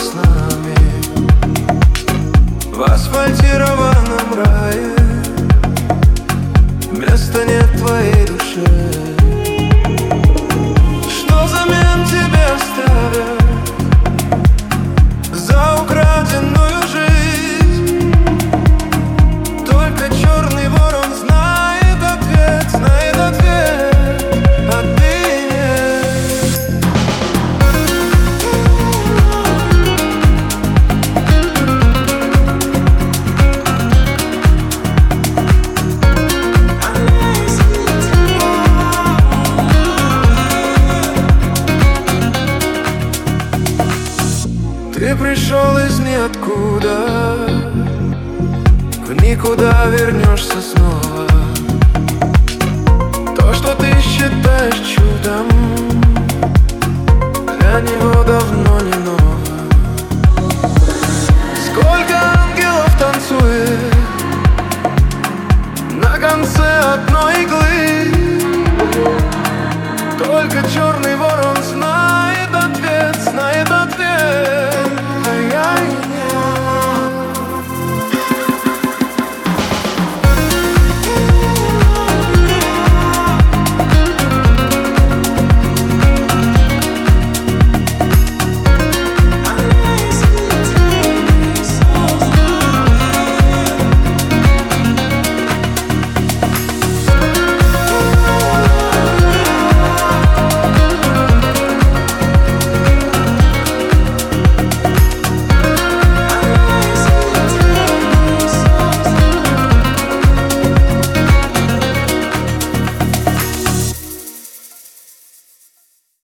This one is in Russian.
с нами в асфальтированном рае. Места нет в твоей душе. Что взамен тебе оставят за украденную жизнь? Только черный ворон знает ответ, а ты нет. Ты пришел из ниоткуда, в никуда вернешься снова. То, что ты считаешь чудом, для него давно не ново.